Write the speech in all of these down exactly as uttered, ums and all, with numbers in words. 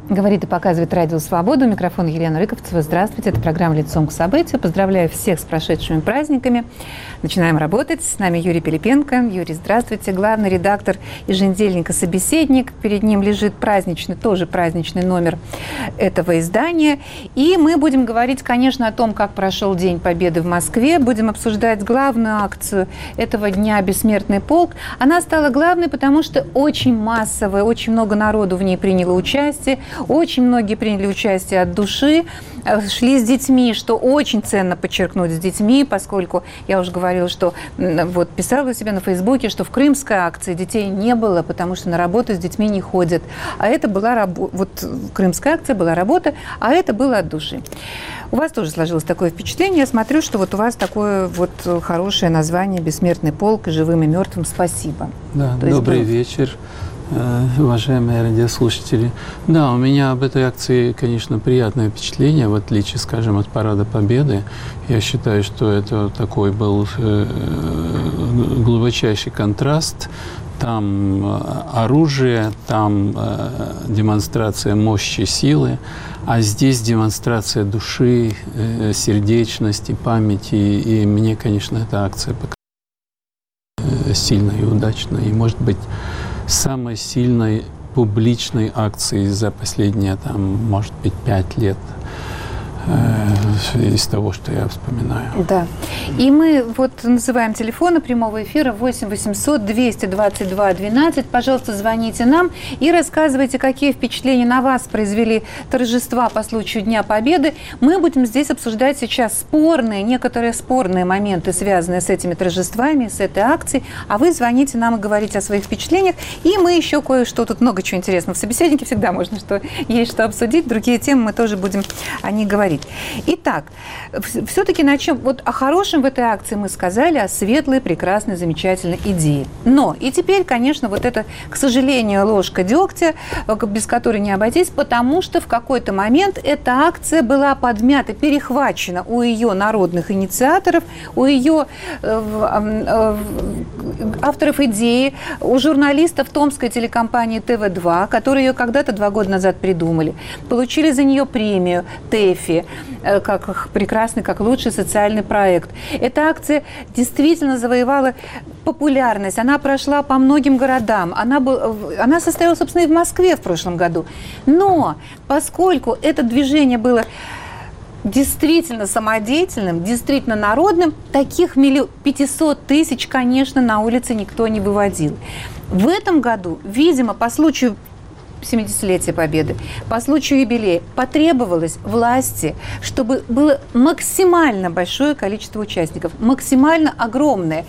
Говорит и показывает Радио Свобода. У микрофона Елена Рыковцева. Здравствуйте. Это программа «Лицом к событию». Поздравляю всех с прошедшими праздниками. Начинаем работать. С нами Юрий Пилипенко. Юрий, здравствуйте. Главный редактор еженедельника «Собеседник». Перед ним лежит праздничный, тоже праздничный номер этого издания. И мы будем говорить, конечно, о том, как прошел День Победы в Москве. Будем обсуждать главную акцию этого дня «Бессмертный полк». Она стала главной, потому что очень массовая, очень много народу в ней приняло участие. Очень многие приняли участие от души, шли с детьми, что очень ценно подчеркнуть, с детьми, поскольку я уже говорила, что вот писала у себя на Фейсбуке, что в крымской акции детей не было, потому что на работу с детьми не ходят. А это была работа, вот крымская акция была работа, а это было от души. У вас тоже сложилось такое впечатление. Я смотрю, что вот у вас такое вот хорошее название «Бессмертный полк» и «Живым и мертвым». Спасибо. Да, добрый был... вечер. Уважаемые радиослушатели, да, у меня об этой акции, конечно, приятное впечатление, в отличие, скажем, от Парада Победы. Я считаю, что это такой был глубочайший контраст. Там оружие, там демонстрация мощи, силы, а здесь демонстрация души, сердечности, памяти. И мне, конечно, эта акция показалась сильной и удачной. И, может быть, самой сильной публичной акцией за последние, там, может быть, пять лет э, из того, что я вспоминаю. Да. И мы вот называем телефоны прямого эфира восемь восемьсот двести двадцать два двенадцать. Пожалуйста, звоните нам и рассказывайте, какие впечатления на вас произвели торжества по случаю Дня Победы. Мы будем здесь обсуждать сейчас спорные, некоторые спорные моменты, связанные с этими торжествами, с этой акцией. А вы звоните нам и говорите о своих впечатлениях. И мы еще кое-что, тут много чего интересного. В собеседнике всегда можно, что есть что обсудить. Другие темы мы тоже будем о них говорить. Итак, все-таки начнем. Вот о хорошем в этой акции мы сказали, о светлой, прекрасной, замечательной идее. Но и теперь, конечно, вот это, к сожалению, ложка дегтя, без которой не обойтись, потому что в какой-то момент эта акция была подмята, перехвачена у ее народных инициаторов, у ее э, э, авторов идеи, у журналистов томской телекомпании тэ вэ два, которые ее когда-то два года назад придумали, получили за нее премию ТЭФИ, э, как прекрасный, как лучший социальный проект. Эта акция действительно завоевала популярность. Она прошла по многим городам. Она, был, она состоялась, собственно, и в Москве в прошлом году. Но поскольку это движение было действительно самодеятельным, действительно народным, таких пятьсот тысяч, конечно, на улице никто не выводил. В этом году, видимо, по случаю семидесятилетия Победы, по случаю юбилея, потребовалось власти, чтобы было максимально большое количество участников, максимально огромное.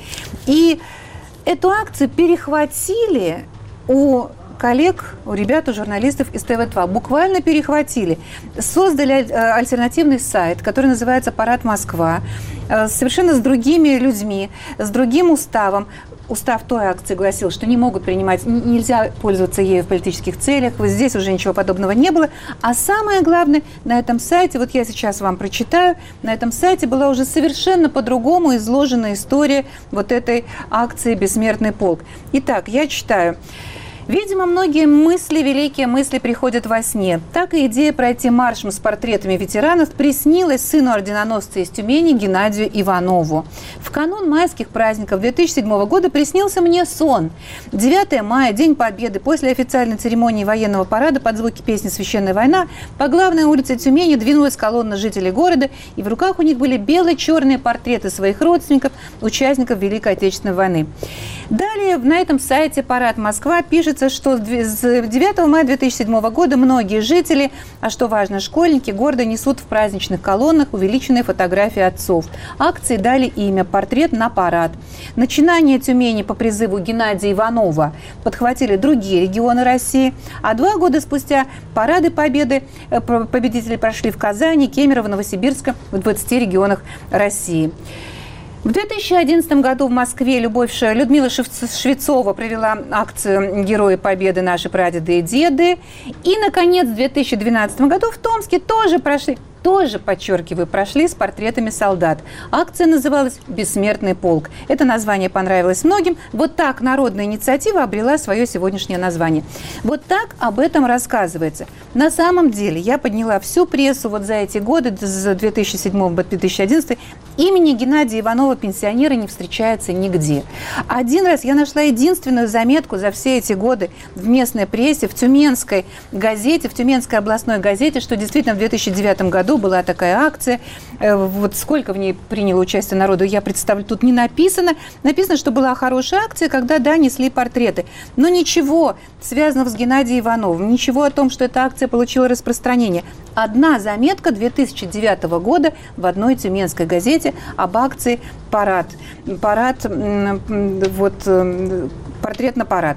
И эту акцию перехватили у коллег, у ребят, у журналистов из тэ вэ два. Буквально перехватили. Создали альтернативный сайт, который называется «Парад Москва», совершенно с другими людьми, с другим уставом. Устав той акции гласил, что не могут принимать, нельзя пользоваться ею в политических целях. Вот здесь уже ничего подобного не было. А самое главное, на этом сайте, вот я сейчас вам прочитаю, на этом сайте была уже совершенно по-другому изложена история вот этой акции «Бессмертный полк». Итак, я читаю. Видимо, многие мысли, великие мысли приходят во сне. Так и идея пройти маршем с портретами ветеранов приснилась сыну орденоносца из Тюмени Геннадию Иванову. В канун майских праздников две тысячи седьмого года приснился мне сон. девятое мая, День Победы, после официальной церемонии военного парада под звуки песни «Священная война» по главной улице Тюмени двинулась колонна жителей города, и в руках у них были бело-черные портреты своих родственников, участников Великой Отечественной войны. Далее на этом сайте «Парад Москва» пишется, что с девятого мая две тысячи седьмого года многие жители, а что важно, школьники, гордо несут в праздничных колоннах увеличенные фотографии отцов. Акции дали имя «Портрет на парад». Начинание Тюмени по призыву Геннадия Иванова подхватили другие регионы России, а два года спустя парады победы победители прошли в Казани, Кемерово, Новосибирске, в двадцати регионах России. В две тысячи одиннадцатом году в Москве Любовь Людмила Швецова провела акцию «Герои Победы. Наши прадеды и деды». И, наконец, в две тысячи двенадцатом году в Томске тоже прошли тоже, подчеркиваю, прошли с портретами солдат. Акция называлась «Бессмертный полк». Это название понравилось многим. Вот так народная инициатива обрела свое сегодняшнее название. Вот так об этом рассказывается. На самом деле, я подняла всю прессу вот за эти годы, с две тысячи седьмого по две тысячи одиннадцатый, имени Геннадия Иванова, пенсионера, не встречается нигде. Один раз я нашла единственную заметку за все эти годы в местной прессе, в Тюменской газете, в Тюменской областной газете, что действительно в две тысячи девятом году была такая акция. Вот сколько в ней приняло участие народу, я представлю, тут не написано. Написано, что была хорошая акция, когда, да, несли портреты. Но ничего связанного с Геннадием Ивановым, ничего о том, что эта акция получила распространение. Одна заметка две тысячи девятого года в одной тюменской газете об акции «Парад». Парад, вот, портрет на парад.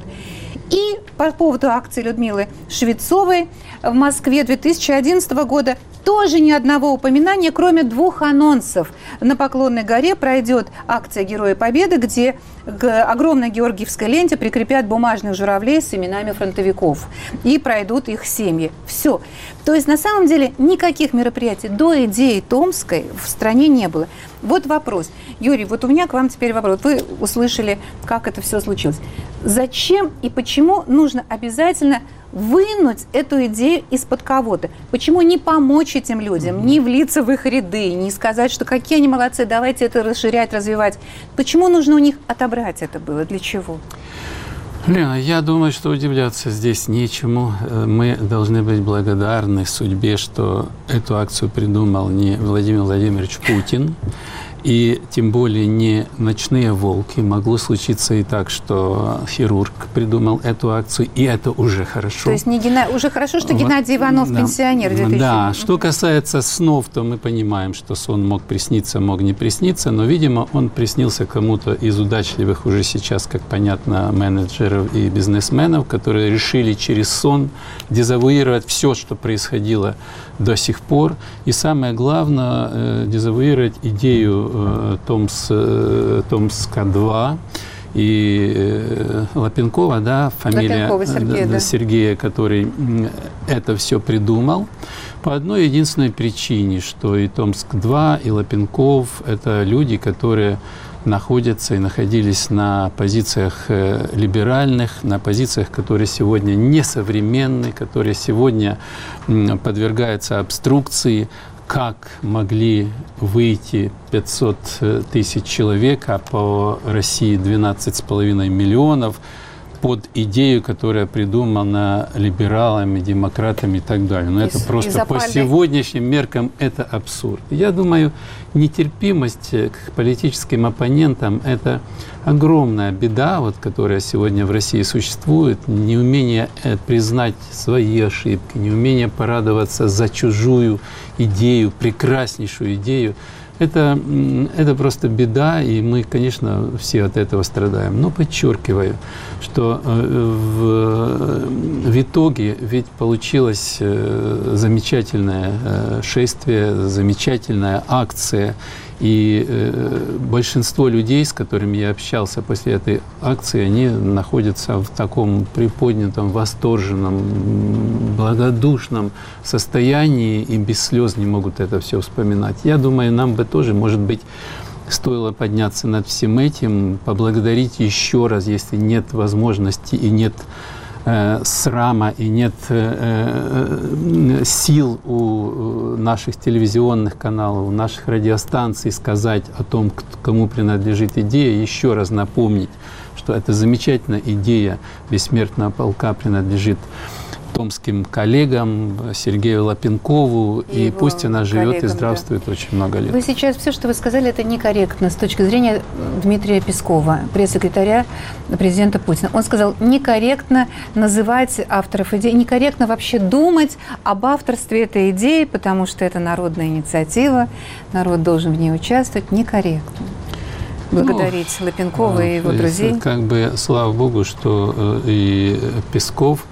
И по поводу акции Людмилы Швецовой в Москве две тысячи одиннадцатого года тоже ни одного упоминания, кроме двух анонсов. На Поклонной горе пройдет акция «Герои Победы», где к огромной георгиевской ленте прикрепят бумажных журавлей с именами фронтовиков. И пройдут их семьи. Все. То есть, на самом деле, никаких мероприятий до идеи Томской в стране не было. Вот вопрос. Юрий, вот у меня к вам теперь вопрос. Вы услышали, как это все случилось. Зачем и почему нужно обязательно вынуть эту идею из-под кого-то? Почему не помочь этим людям, не влиться в их ряды, не сказать, что какие они молодцы, давайте это расширять, развивать? Почему нужно у них отобрать это было? Для чего? Лена, я думаю, что удивляться здесь нечему. Мы должны быть благодарны судьбе, что эту акцию придумал не Владимир Владимирович Путин, и тем более не ночные волки. Могло случиться и так, что хирург придумал эту акцию, и это уже хорошо. То есть не Гена... уже хорошо, что Геннадий Иванов да. пенсионер. две тысячи Да, что касается снов, то мы понимаем, что сон мог присниться, мог не присниться, но, видимо, он приснился кому-то из удачливых уже сейчас, как понятно, менеджеров и бизнесменов, которые решили через сон дезавуировать все, что происходило до сих пор. И самое главное, дезавуировать идею Томс, Томска два и Лапенкова, да, фамилия Лапенкова Сергея, да. Сергея, который это все придумал, по одной единственной причине, что и Томск два, и Лапенков – это люди, которые находятся и находились на позициях либеральных, на позициях, которые сегодня несовременны, которые сегодня подвергаются обструкции. Как могли выйти пятьсот тысяч человек, а по России двенадцать с половиной миллионов, под идею, которая придумана либералами, демократами и так далее. Но и, это просто по сегодняшним меркам это абсурд. Я думаю, нетерпимость к политическим оппонентам – это огромная беда, вот, которая сегодня в России существует. Неумение признать свои ошибки, неумение порадоваться за чужую идею, прекраснейшую идею. Это, это просто беда, и мы, конечно, все от этого страдаем. Но подчеркиваю, что в, в итоге ведь получилось замечательное шествие, замечательная акция. И большинство людей, с которыми я общался после этой акции, они находятся в таком приподнятом, восторженном, благодушном состоянии и без слез не могут это все вспоминать. Я думаю, нам бы тоже, может быть, стоило подняться над всем этим, поблагодарить еще раз, если нет возможности и нет э, срама, и нет э, э, сил у наших телевизионных каналов, у наших радиостанций сказать о том, кому принадлежит идея, еще раз напомнить, что эта замечательная идея бессмертного полка принадлежит томским коллегам, Сергею Лапенкову, и, и пусть она живет и здравствует да. очень много лет. Вы сейчас, все, что вы сказали, это некорректно с точки зрения Дмитрия Пескова, пресс-секретаря президента Путина. Он сказал, некорректно называть авторов идей, некорректно вообще думать об авторстве этой идеи, потому что это народная инициатива, народ должен в ней участвовать, некорректно. Благодарить ну, Лапенкова и его друзей. Как бы, слава богу, что и Песков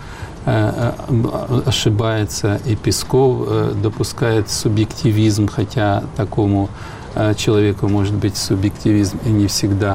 ошибается, и Песков допускает субъективизм, хотя такому человеку может быть субъективизм и не всегда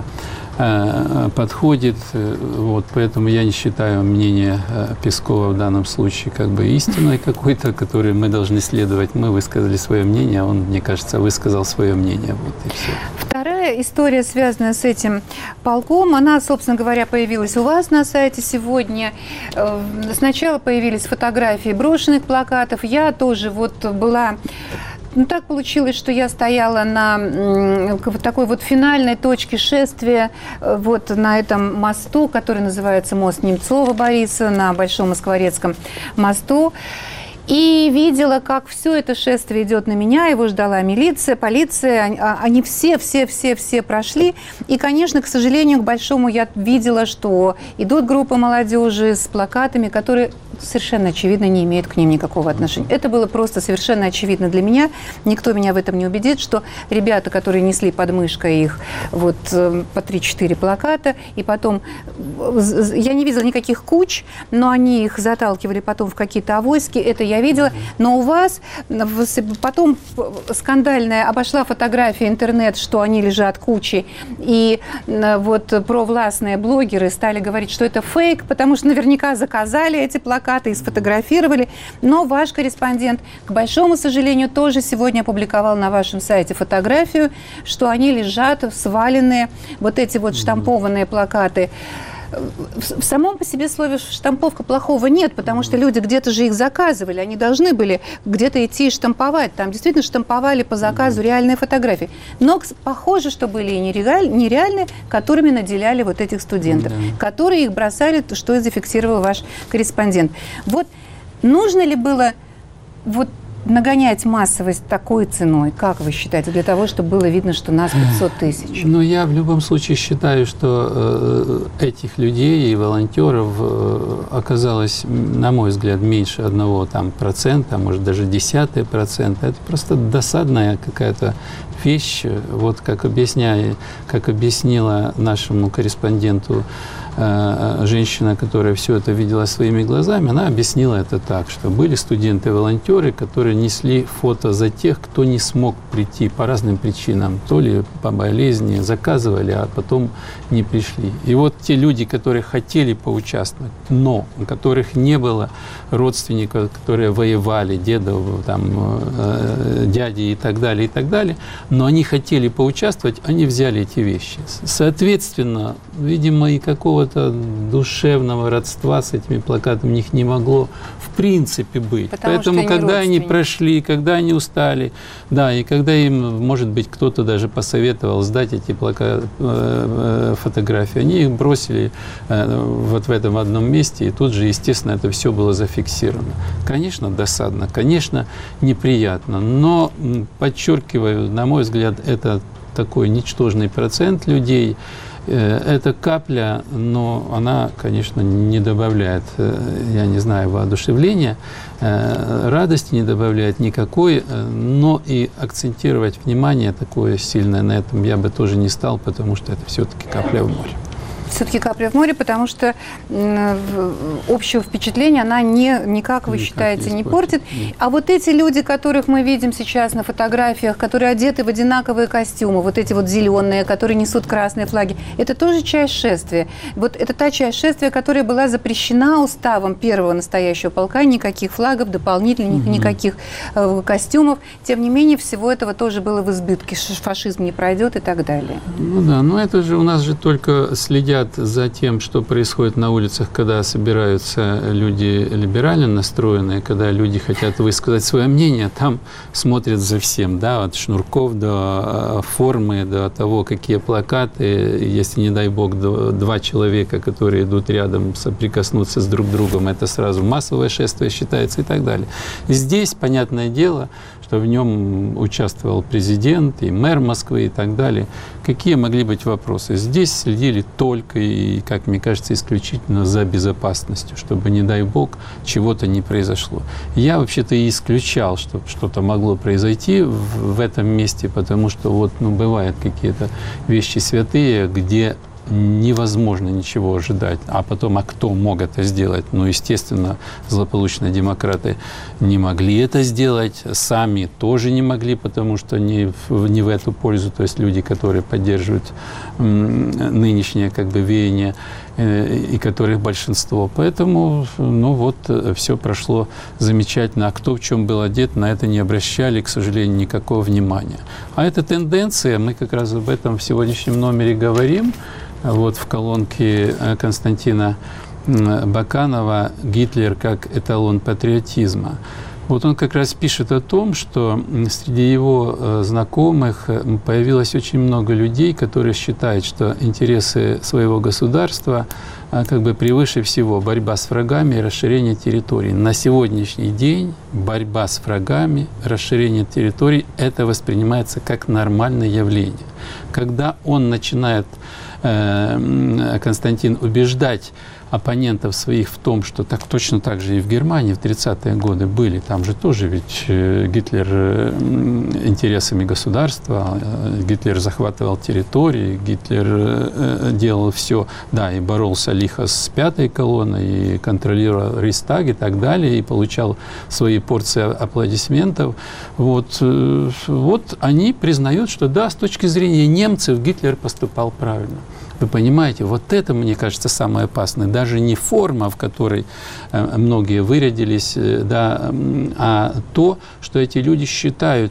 подходит. Вот, поэтому я не считаю мнение Пескова в данном случае как бы истиной какой-то, которой мы должны следовать. Мы высказали свое мнение, а он, мне кажется, высказал свое мнение. Вот и все. Вторая история, связанная с этим полком, она, собственно говоря, появилась у вас на сайте сегодня. Сначала появились фотографии брошенных плакатов. Я тоже вот была... Ну, так получилось, что я стояла на вот такой вот финальной точке шествия, вот на этом мосту, который называется мост Немцова Бориса, на Большом Москворецком мосту. И видела, как все это шествие идет на меня, его ждала милиция, полиция, они все, все, все, все прошли. И, конечно, к сожалению, к большому, я видела, что идут группы молодежи с плакатами, которые совершенно очевидно не имеют к ним никакого отношения. Это было просто совершенно очевидно для меня. Никто меня в этом не убедит, что ребята, которые несли под мышкой их вот по три-четыре плаката, и потом, я не видела никаких куч, но они их заталкивали потом в какие-то авоськи, это я видела. Но у вас потом скандальная обошла фотография интернет, что они лежат кучей, и вот провластные блогеры стали говорить, что это фейк, потому что наверняка заказали эти плакаты и сфотографировали. Но ваш корреспондент, к большому сожалению, тоже сегодня опубликовал на вашем сайте фотографию, что они лежат сваленные, вот эти вот штампованные плакаты. В самом по себе слове штамповка плохого нет, потому что люди где-то же их заказывали, они должны были где-то идти и штамповать. Там действительно штамповали по заказу реальные фотографии. Но похоже, что были и нереальные, которыми наделяли вот этих студентов, да, которые их бросали, что и зафиксировал ваш корреспондент. Вот нужно ли было вот нагонять массовость такой ценой, как вы считаете, для того, чтобы было видно, что нас пятьсот тысяч? Ну, я в любом случае считаю, что э, этих людей и волонтеров э, оказалось, на мой взгляд, меньше одного там процента, может даже десятый процент. Это просто досадная какая-то вещь. Вот как объясняя, как объяснила нашему корреспонденту женщина, которая все это видела своими глазами, она объяснила это так, что были студенты-волонтеры, которые несли фото за тех, кто не смог прийти по разным причинам, то ли по болезни, заказывали, а потом не пришли. И вот те люди, которые хотели поучаствовать, но у которых не было родственников, которые воевали, дедов, там, дяди и так далее, и так далее, но они хотели поучаствовать, они взяли эти вещи. Соответственно, видимо, и какого душевного родства с этими плакатами у них не могло в принципе быть. Потому Поэтому, когда они прошли, когда они устали, да, и когда им, может быть, кто-то даже посоветовал сдать эти плакаты, э, фотографии, они их бросили э, вот в этом одном месте, и тут же, естественно, это все было зафиксировано. Конечно, досадно, конечно, неприятно, но, подчеркиваю, на мой взгляд, это такой ничтожный процент людей. Это капля, но она, конечно, не добавляет, я не знаю, воодушевления, радости не добавляет никакой, но и акцентировать внимание такое сильное на этом я бы тоже не стал, потому что это все-таки капля в море. Все-таки капля в море, потому что общего впечатления она не, никак, вы никак считаете, не, не портит. Нет. А вот эти люди, которых мы видим сейчас на фотографиях, которые одеты в одинаковые костюмы, вот эти вот зеленые, которые несут красные флаги, это тоже часть шествия. Вот это та часть шествия, которая была запрещена уставом первого настоящего полка, никаких флагов, дополнительных, угу. никаких э, костюмов. Тем не менее, всего этого тоже было в избытке. Фашизм не пройдет и так далее. Ну да, но это же у нас же только следят за тем, что происходит на улицах, когда собираются люди либерально настроенные, когда люди хотят высказать свое мнение, там смотрят за всем, да, от шнурков до формы, до того, какие плакаты, если, не дай бог, два человека, которые идут рядом, соприкоснуться с друг другом, это сразу массовое шествие считается и так далее. Здесь, понятное дело, что в нем участвовал президент и мэр Москвы и так далее. Какие могли быть вопросы? Здесь следили только и, как мне кажется, исключительно за безопасностью, чтобы, не дай бог, чего-то не произошло. Я вообще-то и исключал, что что-то могло произойти в, в этом месте, потому что вот, ну, бывают какие-то вещи святые, где невозможно ничего ожидать. А потом, а кто мог это сделать? Ну, естественно, злополучные демократы не могли это сделать, сами тоже не могли, потому что не в, не в эту пользу, то есть люди, которые поддерживают нынешнее как бы веяние, и которых большинство. Поэтому, ну вот, все прошло замечательно. А кто в чем был одет, на это не обращали, к сожалению, никакого внимания. А эта тенденция, мы как раз об этом в сегодняшнем номере говорим, вот в колонке Константина Баканова «Гитлер как эталон патриотизма». Вот он как раз пишет о том, что среди его знакомых появилось очень много людей, которые считают, что интересы своего государства как бы превыше всего борьба с врагами и расширение территорий. На сегодняшний день борьба с врагами, расширение территорий – это воспринимается как нормальное явление. Когда он начинает, э, Константин, убеждать оппонентов своих в том, что так точно так же и в Германии в тридцатые годы были. Там же тоже ведь Гитлер интересами государства, Гитлер захватывал территории, Гитлер делал все, да, и боролся лихо с пятой колонной, и контролировал Рейхстаг и так далее, и получал свои порции аплодисментов. Вот, вот они признают, что да, с точки зрения немцев Гитлер поступал правильно. Вы понимаете, вот это, мне кажется, самое опасное. Даже не форма, в которой многие вырядились, да, а то, что эти люди считают,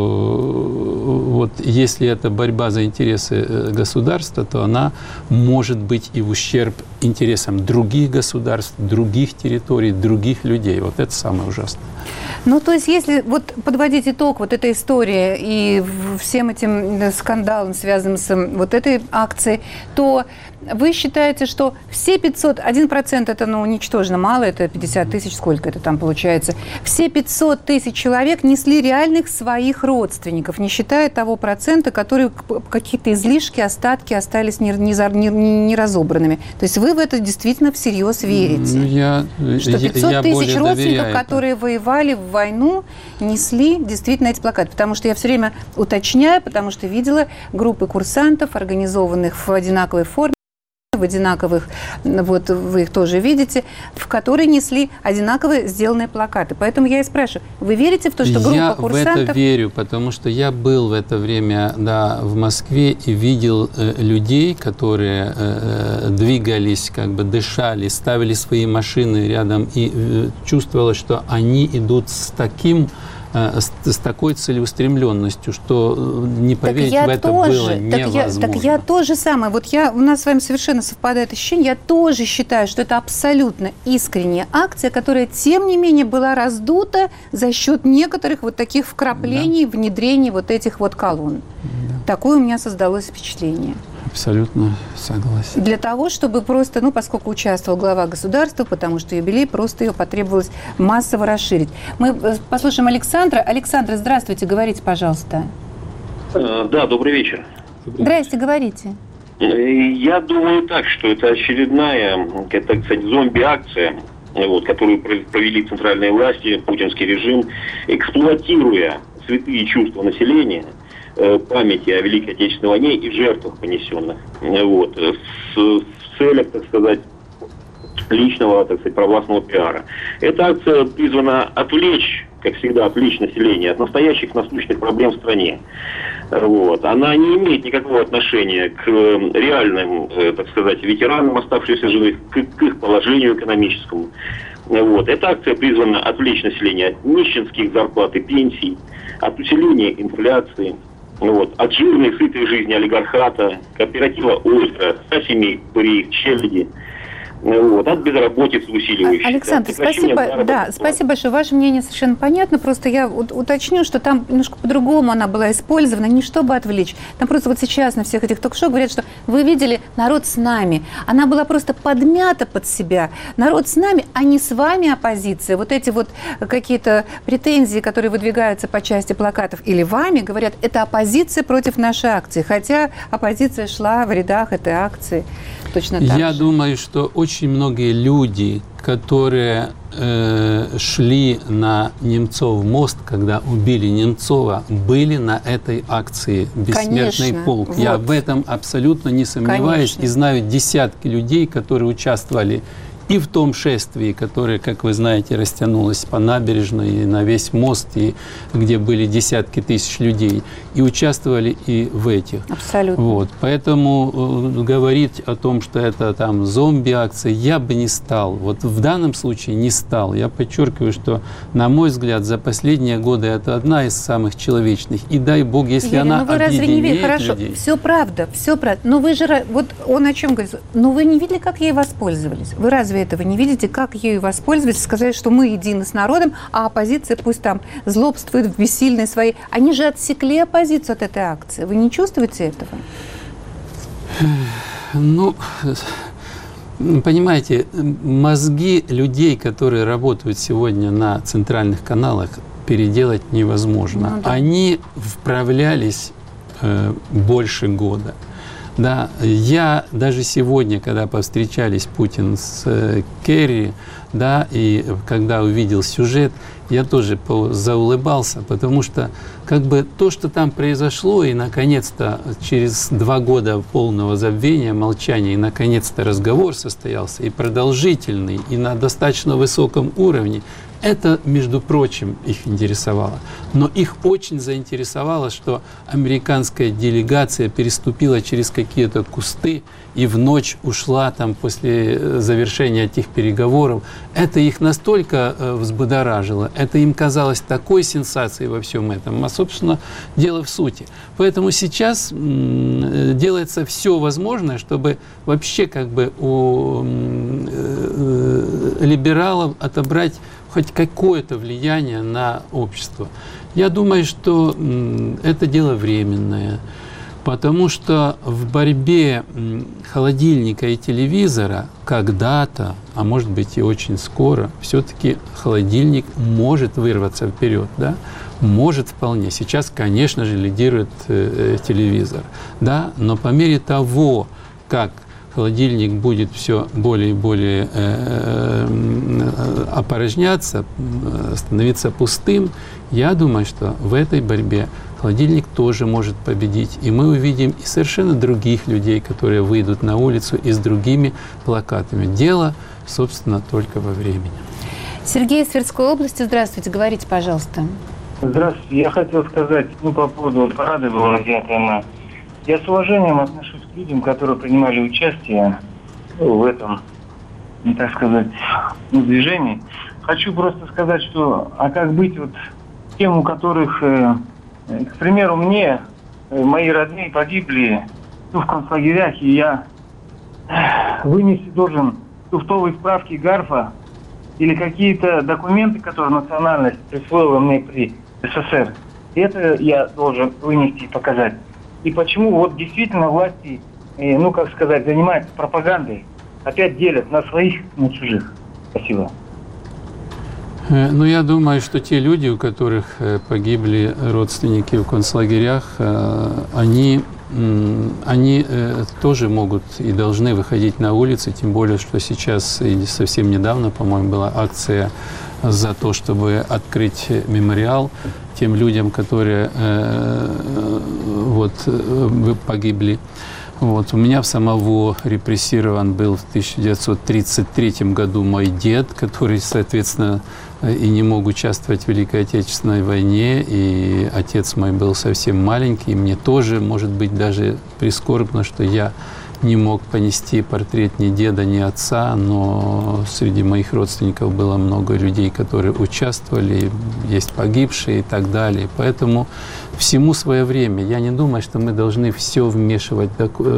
что вот если это борьба за интересы государства, то она может быть и в ущерб интересам других государств, других территорий, других людей. Вот это самое ужасное. Ну, то есть, если вот подводить итог вот этой истории и всем этим скандалам, связанным с вот этой акцией, то вы считаете, что все пятьсот, один процент это, ну, ничтожно мало, это пятьдесят тысяч, сколько это там получается, все пятьсот тысяч человек несли реальных своих родственников, не считая того процента, которые какие-то излишки, остатки остались не, не, не, не разобранными. То есть вы в это действительно всерьез верите? Ну, я, что пятьсот я, я тысяч родственников, доверяю, которые воевали в войну, несли действительно эти плакаты. Потому что я все время уточняю, потому что видела группы курсантов, организованных в одинаковой форме, в одинаковых, вот вы их тоже видите, в которые несли одинаково сделанные плакаты. Поэтому я и спрашиваю, вы верите в то, что группа я курсантов... Я в это верю, потому что я был в это время, да, в Москве и видел э, людей, которые э, двигались, как бы дышали, ставили свои машины рядом и э, чувствовалось, что они идут с таким С, с такой целеустремленностью, что не поверить в это тоже, было невозможно. Так я, так я то же самое. Вот я, у нас с вами совершенно совпадает ощущение. Я тоже считаю, что это абсолютно искренняя акция, которая, тем не менее, была раздута за счет некоторых вот таких вкраплений, да, внедрений вот этих вот колонн. Да. Такое у меня создалось впечатление. Абсолютно согласен. Для того, чтобы просто, ну, поскольку участвовал глава государства, потому что юбилей, просто ее потребовалось массово расширить. Мы послушаем Александра. Александр, здравствуйте, говорите, пожалуйста. Да, добрый вечер. Здрасте, говорите. Я думаю так, что это очередная, это, кстати, зомби-акция, вот, которую провели центральные власти, путинский режим, эксплуатируя святые чувства населения, памяти о Великой Отечественной войне и жертвах понесенных. Вот, с, в целях, так сказать, личного, так сказать, провластного пиара. Эта акция призвана отвлечь, как всегда, отвлечь население от настоящих насущных проблем в стране. Вот. Она не имеет никакого отношения к реальным, так сказать, ветеранам, оставшимся живых, к, к их положению экономическому. Вот. Эта акция призвана отвлечь население от нищенских зарплат и пенсий, от усиления инфляции, вот, от жирной, сытой жизни олигархата, кооператива «Ольга», ста семей, курей, челяди, вот, от безработицы усиливающейся. Александр, спасибо, да, спасибо большое. Ваше мнение совершенно понятно. Просто я уточню, что там немножко по-другому она была использована, не чтобы отвлечь. Там просто вот сейчас на всех этих ток-шоу говорят, что вы видели народ с нами. Она была просто подмята под себя. Народ с нами, а не с вами оппозиция. Вот эти вот какие-то претензии, которые выдвигаются по части плакатов или вами, говорят, это оппозиция против нашей акции. Хотя оппозиция шла в рядах этой акции точно так Я же. думаю, что очень очень многие люди, которые э, шли на Немцов мост, когда убили Немцова, были на этой акции «Бессмертный Конечно, полк». вот. Я в этом абсолютно не сомневаюсь. Конечно. И знаю десятки людей, которые участвовали и в том шествии, которое, как вы знаете, растянулось по набережной, и на весь мост, и где были десятки тысяч людей, и участвовали и в этих. Абсолютно. Вот. Поэтому э, говорить о том, что это там зомби-акция, я бы не стал. Вот в данном случае не стал. Я подчеркиваю, что, на мой взгляд, за последние годы это одна из самых человечных. И дай бог, если Елена, она ну вы разве не видели? объединяет Хорошо, людей. все правда, все правда. Но вы же, ра- вот он о чем говорит? Но вы не видели, как ей воспользовались? Вы разве этого не видите, как ею воспользовались? Сказали, что мы едины с народом, а оппозиция пусть там злобствует в бессильной своей. Они же отсекли оппозицию от этой акции. Вы не чувствуете этого? Ну, понимаете, мозги людей, которые работают сегодня на центральных каналах, переделать невозможно. Ну, да. Они вправлялись э, больше года. Да, я даже сегодня, когда повстречались Путин с э, Керри, да, и когда увидел сюжет, я тоже по- заулыбался, потому что как бы то, что там произошло, и наконец-то через два года полного забвения, молчания, и наконец-то разговор состоялся, и продолжительный, и на достаточно высоком уровне, это, между прочим, их интересовало. Но их очень заинтересовало, что американская делегация переступила через какие-то кусты и в ночь ушла там после завершения этих переговоров. Это их настолько э, взбудоражило, это им казалось такой сенсацией во всем этом. А, собственно, дело в сути. Поэтому сейчас м, делается все возможное, чтобы вообще как бы у м, э, либералов отобрать хоть какое-то влияние на общество. Я думаю, что м, это дело временное, потому что в борьбе м, холодильника и телевизора когда-то, а может быть и очень скоро, все-таки холодильник может вырваться вперед, да? Может вполне. Сейчас, конечно же, лидирует э, э, телевизор, да? Но по мере того, как холодильник будет все более и более э, э, опорожняться, становиться пустым, я думаю, что в этой борьбе холодильник тоже может победить. И мы увидим и совершенно других людей, которые выйдут на улицу и с другими плакатами. Дело, собственно, только во времени. Сергей из Тверской области, здравствуйте, говорите, пожалуйста. Здравствуйте. Я хотел сказать, ну, по поводу вот парада было на девятое мая. Я с уважением отношусь к людям, которые принимали участие ну, в этом, ну, так сказать, ну, движении. Хочу просто сказать, что, а как быть вот тем, у которых, э, к примеру, мне, э, мои родные погибли ну, в концлагерях, и я э, вынести должен туфтовые справки Гарфа или какие-то документы, которые национальность присвоила мне при СССР. Это я должен вынести и показать. И почему вот действительно власти, э, ну как сказать, занимаются пропагандой, опять делят на своих, на чужих. Спасибо. Ну, я думаю, что те люди, у которых погибли родственники в концлагерях, они, они тоже могут и должны выходить на улицы, тем более, что сейчас и совсем недавно, по-моему, была акция за то, чтобы открыть мемориал тем людям, которые вот, погибли. Вот. У меня самого репрессирован был в тысяча девятьсот тридцать третьем году мой дед, который, соответственно, и не мог участвовать в Великой Отечественной войне, и отец мой был совсем маленький, и мне тоже, может быть, даже прискорбно, что я не мог понести портрет ни деда, ни отца, но среди моих родственников было много людей, которые участвовали, есть погибшие и так далее. Поэтому всему свое время. Я не думаю, что мы должны все вмешивать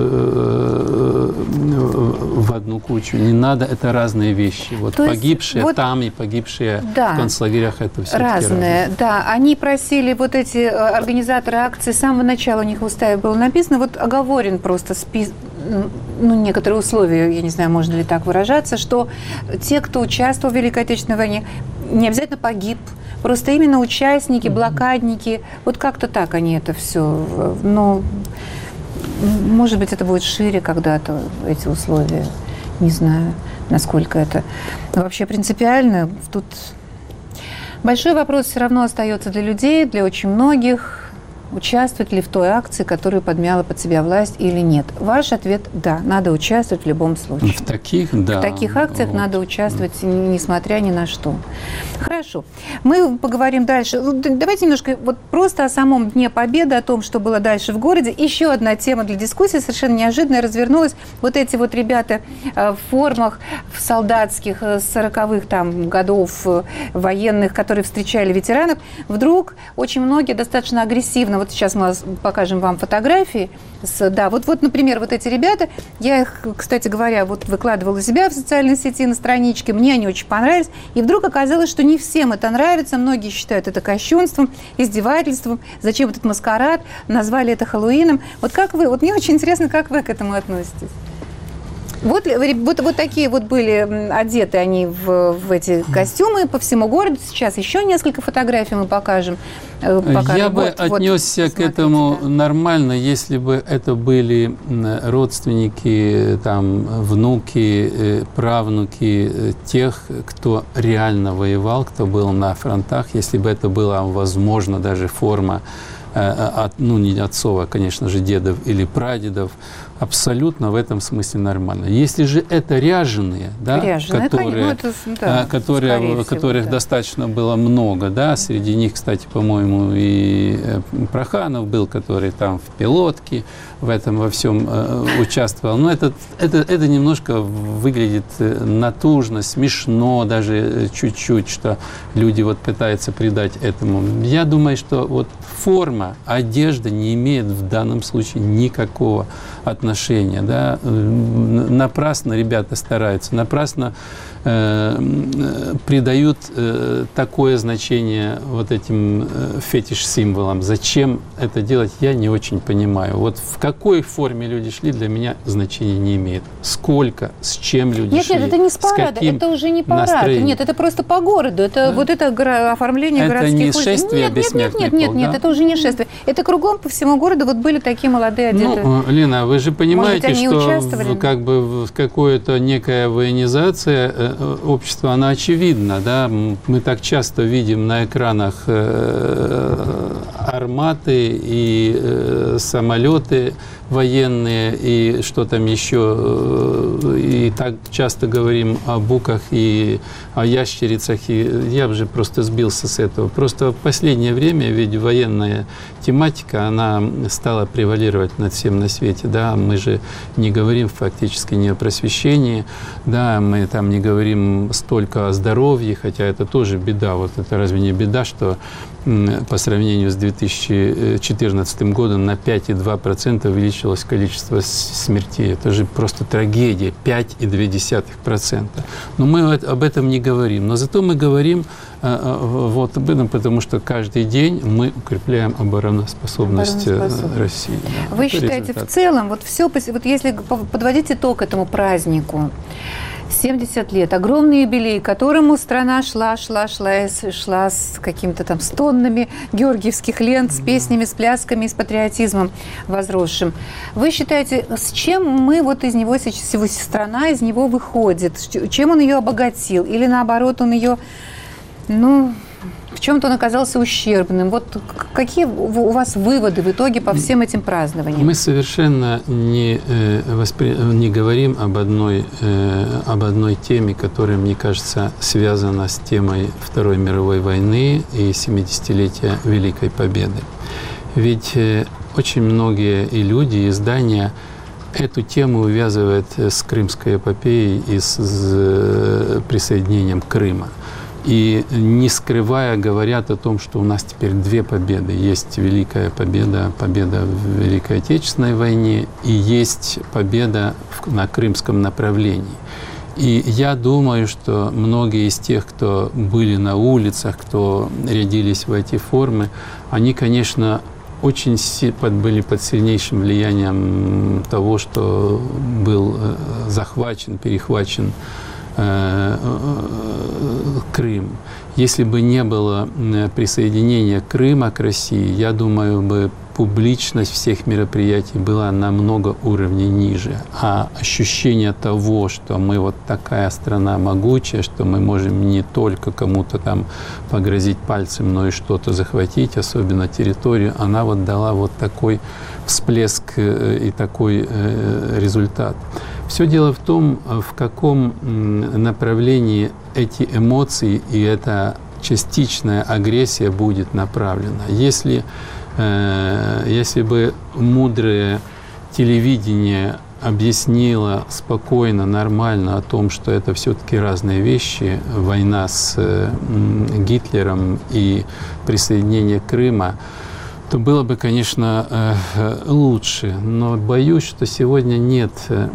в одну кучу. Не надо, это разные вещи. Вот То погибшие вот, там и погибшие да, в концлагерях, это все разные. разные. Да, они просили, вот эти организаторы акции, с самого начала у них в уставе было написано, вот оговорен просто список, ну, некоторые условия, я не знаю, можно ли так выражаться, что те, кто участвовал в Великой Отечественной войне, не обязательно погиб, просто именно участники, блокадники, вот как-то так они это все, но, может быть, это будет шире когда-то, эти условия, не знаю. насколько это вообще принципиально. Тут большой вопрос все равно остается для людей, для очень многих. Участвовать ли в той акции, которую подмяла под себя власть, или нет? Ваш ответ – да, надо участвовать в любом случае. В таких, да. В таких акциях вот. надо участвовать, несмотря ни на что. Хорошо. Мы поговорим дальше. Давайте немножко вот просто о самом Дне Победы, о том, что было дальше в городе. Еще одна тема для дискуссии, совершенно неожиданная, развернулась. Вот эти вот ребята в формах, в солдатских, сороковых там годов, военных, которые встречали ветеранов, вдруг очень многие достаточно агрессивно. Вот сейчас мы покажем вам фотографии. С, да, вот, вот, например, вот эти ребята, я их, кстати говоря, вот выкладывала себя в социальной сети на страничке, мне они очень понравились. И вдруг оказалось, что не всем это нравится, многие считают это кощунством, издевательством. Зачем этот маскарад? Назвали это Хэллоуином. Вот как вы, вот мне очень интересно, как вы к этому относитесь? Вот, вот, вот такие вот были одеты они в, в эти костюмы по всему городу. Сейчас еще несколько фотографий мы покажем. Пока Я вот, бы вот, отнесся смотрите, к этому да. нормально, если бы это были родственники, там, внуки, правнуки тех, кто реально воевал, кто был на фронтах, если бы это была, возможно, даже форма, от, ну, не отцов, а, конечно же, дедов или прадедов, абсолютно в этом смысле нормально. Если же это ряженые, да, ряженые, которые, ну, это, да, которые, всего, которых да. достаточно было много, да, среди них, кстати, по-моему, и Проханов был, который там в пилотке в этом во всем э, участвовал. Но это, это, это немножко выглядит натужно, смешно даже чуть-чуть, что люди вот пытаются придать этому. Я думаю, что вот форма, одежда не имеет в данном случае никакого отношения. Да? Напрасно ребята стараются, напрасно э, придают э, такое значение вот этим э, фетиш-символам. Зачем это делать, я не очень понимаю. Вот в какой форме люди шли, для меня значения не имеет. Сколько, с чем люди нет, шли. Нет, это не с парада, это уже не парад. Нет, это просто по городу. Это да. вот это гора, оформление это городских улиц. Это не шествие нет, бессмертный нет, нет, полк, нет, нет, да? это уже не шествие. Это кругом по всему городу вот были такие молодые одетые. Ну, Лена, вы же понимаете, быть, что в, как бы в какое-то некая военизация э, общества, она очевидна, да? Мы так часто видим на экранах э, арматы и э, самолеты военные, и что там еще, и так часто говорим о буках и о ящерицах, и я уже просто сбился с этого. Просто в последнее время ведь военная тематика, она стала превалировать над всем на свете, да, мы же не говорим фактически не о просвещении, да, мы там не говорим столько о здоровье, хотя это тоже беда, вот это разве не беда, что по сравнению с две тысячи четырнадцатым годом на пять и две десятых процента увеличилось количество смертей. Это же просто трагедия, пять и две десятых процента. Но мы об этом не говорим. Но зато мы говорим вот об этом, потому что каждый день мы укрепляем обороноспособность, обороноспособность. России. Да. Вы это считаете, результат. В целом, вот все, вот если подводить итог этому празднику, семьдесят лет, огромный юбилей, к которому страна шла, шла, шла, шла с какими-то там с тоннами георгиевских лент, с песнями, с плясками, с патриотизмом возросшим. Вы считаете, с чем мы вот из него сейчас, страна из него выходит? Чем он ее обогатил? Или наоборот, он ее, ну... В чем-то он оказался ущербным. Вот какие у вас выводы в итоге по всем этим празднованиям? Мы совершенно не, э, воспри... не говорим об одной, э, об одной теме, которая, мне кажется, связана с темой Второй мировой войны и семидесятилетия Великой Победы. Ведь э, очень многие и люди, и издания эту тему увязывают с Крымской эпопеей и с, с присоединением Крыма. И не скрывая говорят о том, что у нас теперь две победы. Есть Великая Победа, победа в Великой Отечественной войне, и есть победа на крымском направлении. И я думаю, что многие из тех, кто были на улицах, кто рядились в эти формы, они, конечно, очень были под сильнейшим влиянием того, что был захвачен, перехвачен Крым. Если бы не было присоединения Крыма к России, я думаю, бы публичность всех мероприятий была намного уровней ниже. А ощущение того, что мы вот такая страна могучая, что мы можем не только кому-то там погрозить пальцем, но и что-то захватить, особенно территорию, она вот дала вот такой всплеск и такой результат. Все дело в том, в каком направлении эти эмоции и эта частичная агрессия будет направлена. Если, э, если бы мудрое телевидение объяснило спокойно, нормально о том, что это все-таки разные вещи, война с э, Гитлером и присоединение Крыма, то было бы, конечно, э, лучше. Но боюсь, что сегодня нет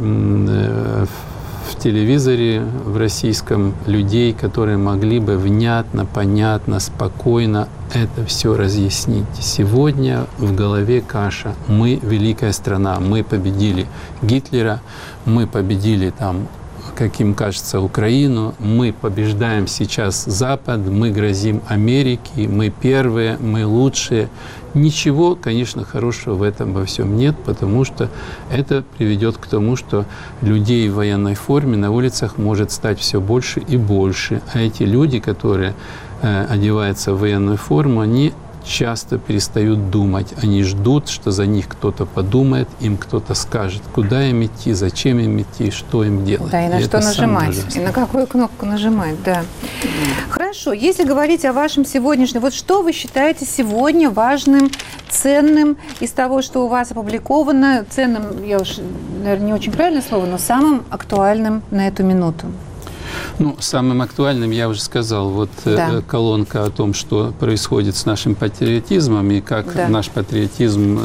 э, в телевизоре, в российском, людей, которые могли бы внятно, понятно, спокойно это все разъяснить. Сегодня в голове каша. Мы великая страна, мы победили Гитлера, мы победили там, как им кажется, Украину, мы побеждаем сейчас Запад, мы грозим Америке, мы первые, мы лучшие. Ничего, конечно, хорошего в этом во всем нет, потому что это приведет к тому, что людей в военной форме на улицах может стать все больше и больше. А эти люди, которые э, одеваются в военную форму, они часто перестают думать. Они ждут, что за них кто-то подумает, им кто-то скажет, куда им идти, зачем им идти, что им делать. Да, и на и что нажимать, и на какую кнопку нажимать, да. Mm. Хорошо, если говорить о вашем сегодняшнем, вот что вы считаете сегодня важным, ценным из того, что у вас опубликовано, ценным, я уж, наверное, не очень правильное слово, но самым актуальным на эту минуту? Ну, самым актуальным я уже сказал, вот да. колонка о том, что происходит с нашим патриотизмом и как да. наш патриотизм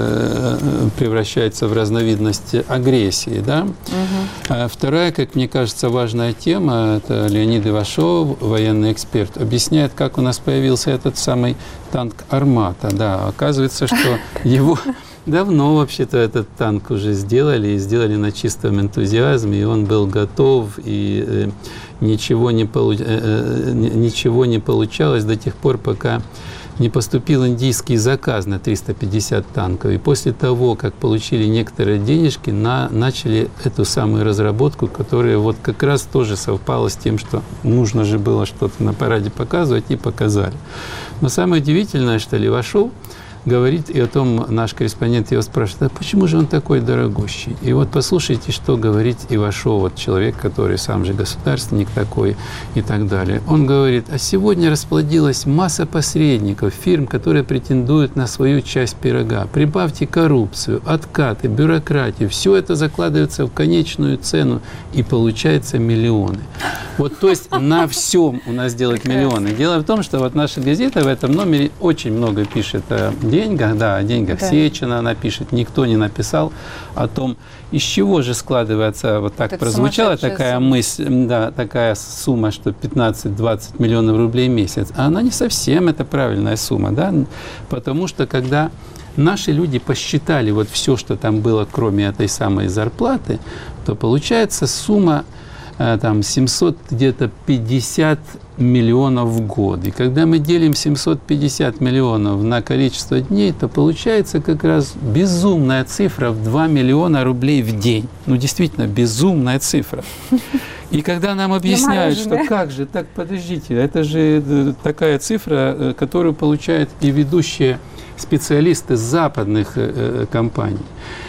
э, превращается в разновидность агрессии, да. Угу. Вторая, как мне кажется, важная тема, это Леонид Ивашов, военный эксперт, объясняет, как у нас появился этот самый танк «Армата». Да, оказывается, что его... Давно, вообще-то, этот танк уже сделали, и сделали на чистом энтузиазме, и он был готов, и э, ничего, не получ... э, ничего не получалось до тех пор, пока не поступил индийский заказ на триста пятьдесят танков. И после того, как получили некоторые денежки, на... начали эту самую разработку, которая вот как раз тоже совпала с тем, что нужно же было что-то на параде показывать, и показали. Но самое удивительное, что Левашов говорит, и о том наш корреспондент его спрашивает, а почему же он такой дорогущий? И вот послушайте, что говорит Ивашов, вот человек, который сам же государственник такой и так далее. Он говорит, а сегодня расплодилась масса посредников, фирм, которые претендуют на свою часть пирога. Прибавьте коррупцию, откаты, бюрократию, все это закладывается в конечную цену, и получается миллионы. Вот, то есть на всем у нас делают миллионы. Дело в том, что вот наша газета в этом номере очень много пишет о деньгах, да, о деньгах да. Сечина она пишет. Никто не написал о том, из чего же складывается, вот так это прозвучала такая сумма. мысль, да, такая сумма, что пятнадцать-двадцать миллионов рублей в месяц. А она не совсем это правильная сумма, да, потому что когда наши люди посчитали вот все, что там было, кроме этой самой зарплаты, то получается сумма там семьсот где-то пятьдесят миллионов в год. И когда мы делим семьсот пятьдесят миллионов на количество дней, то получается как раз безумная цифра в два миллиона рублей в день. Ну, действительно, безумная цифра. И когда нам объясняют, что как же, так, подождите, это же такая цифра, которую получают и ведущие специалисты западных компаний.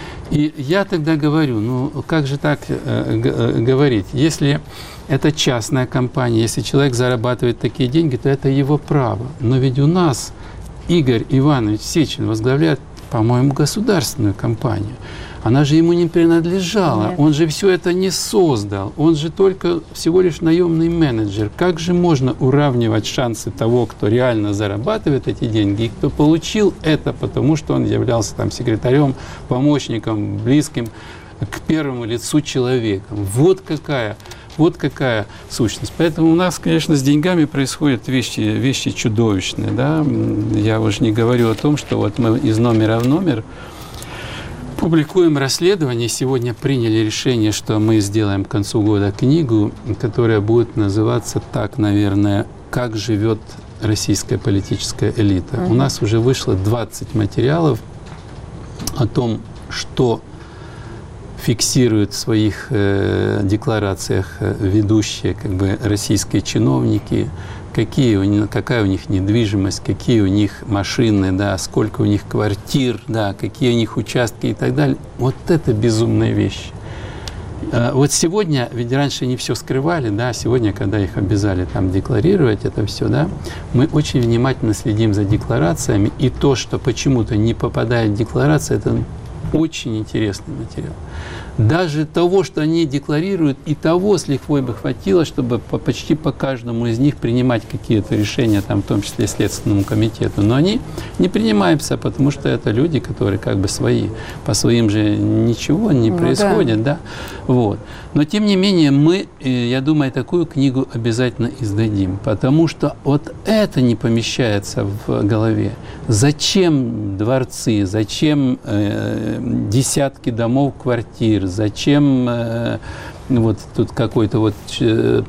И я тогда говорю, ну как же так э, говорить? Если это частная компания, если человек зарабатывает такие деньги, то это его право. Но ведь у нас Игорь Иванович Сечин возглавляет, по-моему, государственную компанию. Она же ему не принадлежала, Нет. он же все это не создал, он же только всего лишь наемный менеджер. Как же можно уравнивать шансы того, кто реально зарабатывает эти деньги, и кто получил это, потому что он являлся там секретарем, помощником, близким к первому лицу человеком? Вот какая, вот какая сущность. Поэтому у нас, конечно, с деньгами происходят вещи, вещи чудовищные. Да? Я уже не говорю о том, что вот мы из номера в номер публикуем расследование. Сегодня приняли решение, что мы сделаем к концу года книгу, которая будет называться так, наверное, «Как живет российская политическая элита». Mm-hmm. У нас уже вышло двадцать материалов о том, что фиксируют в своих э, декларациях э, ведущие как бы, российские чиновники, какие у них, какая у них недвижимость, какие у них машины, да, сколько у них квартир, да, какие у них участки и так далее. Вот это безумная вещь. Вот сегодня, ведь раньше они все скрывали, да, сегодня, когда их обязали там декларировать это все, да, мы очень внимательно следим за декларациями, и то, что почему-то не попадает в декларацию, это очень интересный материал. Даже того, что они декларируют, и того с лихвой бы хватило, чтобы по, почти по каждому из них принимать какие-то решения, там, в том числе Следственному комитету. Но они не принимаются, потому что это люди, которые как бы свои. По своим же ничего не ну, происходит. Да. Да? Вот. Но, тем не менее, мы, я думаю, такую книгу обязательно издадим, потому что вот это не помещается в голове. Зачем дворцы, зачем э, десятки домов, квартир, зачем э, вот тут какой-то вот э,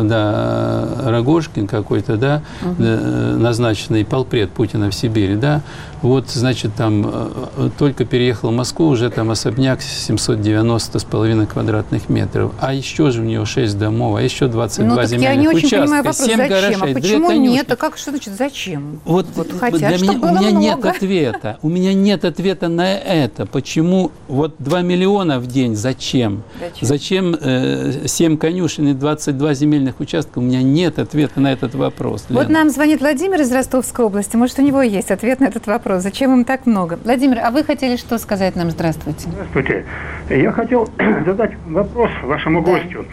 да, Рогожкин какой-то, да, угу. э, назначенный полпред Путина в Сибири, да, вот, значит, там э, только переехал в Москву, уже там особняк семьсот девяносто с половиной квадратных метров, а еще же у него шесть домов, а еще двадцать два ну, земельных я не участка, очень понимаю вопрос, зачем, гаражей, а почему нет, а как, что значит зачем? Вот, вот хотят, для меня, у меня много. нет ответа, у меня нет ответа на это, почему вот два миллиона в день, зачем? Зачем, зачем э, семь конюшен и двадцать два земельных участка, у меня нет ответа на этот вопрос. Вот Лена. нам звонит Владимир из Ростовской области, может, у него есть ответ на этот вопрос. Зачем им так много? Владимир, а вы хотели что сказать нам? Здравствуйте. Здравствуйте. Я хотел задать вопрос вашему да. гостю.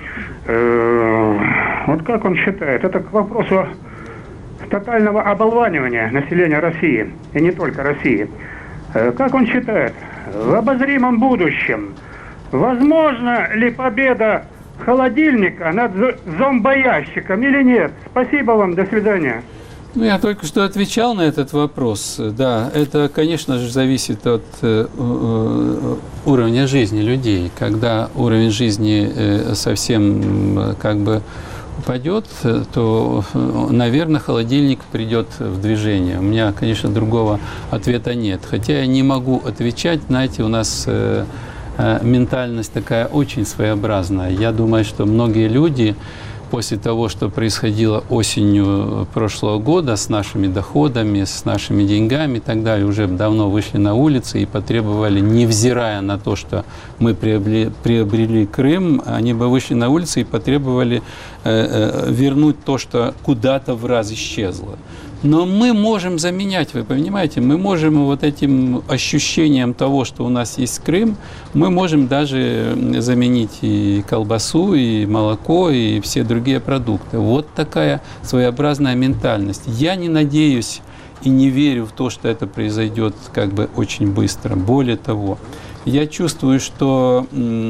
Э-э- вот как он считает, это к вопросу тотального оболванивания населения России, и не только России. Э- как он считает, в обозримом будущем возможно ли победа холодильника над зомбоящиком или нет? Спасибо вам, до свидания. Ну, я только что отвечал на этот вопрос. Да, это, конечно же, зависит от э, э, уровня жизни людей. Когда уровень жизни э, совсем э, как бы упадет, то, наверное, холодильник придет в движение. У меня, конечно, другого ответа нет. Хотя я не могу отвечать, знаете, у нас э, э, ментальность такая очень своеобразная. Я думаю, что многие люди после того, что происходило осенью прошлого года с нашими доходами, с нашими деньгами и так далее, уже давно вышли на улицы и потребовали, невзирая на то, что мы приобрели, приобрели Крым, они бы вышли на улицы и потребовали э, э, вернуть то, что куда-то в раз исчезло. Но мы можем заменять, вы понимаете, мы можем вот этим ощущением того, что у нас есть Крым, мы можем даже заменить и колбасу, и молоко, и все другие продукты. Вот такая своеобразная ментальность. Я не надеюсь и не верю в то, что это произойдет как бы очень быстро. Более того, я чувствую, что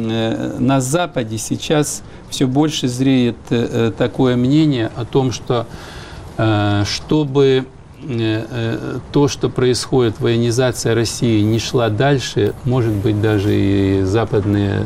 на Западе сейчас все больше зреет такое мнение о том, что чтобы то, что происходит, военизация России, не шла дальше, может быть, даже и западные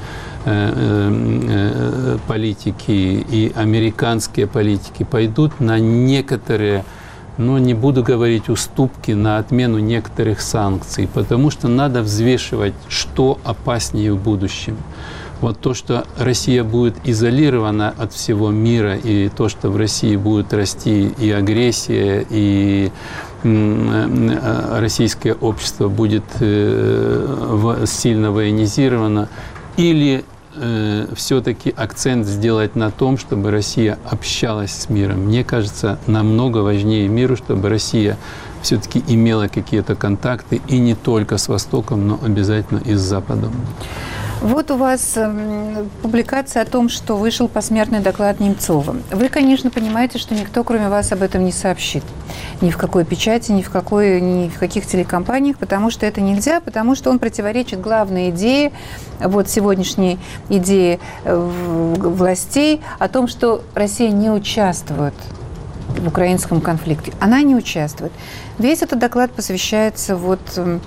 политики и американские политики пойдут на некоторые, ну, не буду говорить уступки, на отмену некоторых санкций, потому что надо взвешивать, что опаснее в будущем. Вот то, что Россия будет изолирована от всего мира, и то, что в России будет расти и агрессия, и российское общество будет сильно военизировано, или все-таки акцент сделать на том, чтобы Россия общалась с миром. Мне кажется, намного важнее миру, чтобы Россия все-таки имела какие-то контакты, и не только с Востоком, но обязательно и с Западом. Вот у вас э, публикация о том, что вышел посмертный доклад Немцова. Вы, конечно, понимаете, что никто, кроме вас, об этом не сообщит. Ни в какой печати, ни в, какой, ни в каких телекомпаниях, потому что это нельзя, потому что он противоречит главной идее, вот сегодняшней идее э, властей о том, что Россия не участвует в украинском конфликте. Она не участвует. Весь этот доклад посвящается вот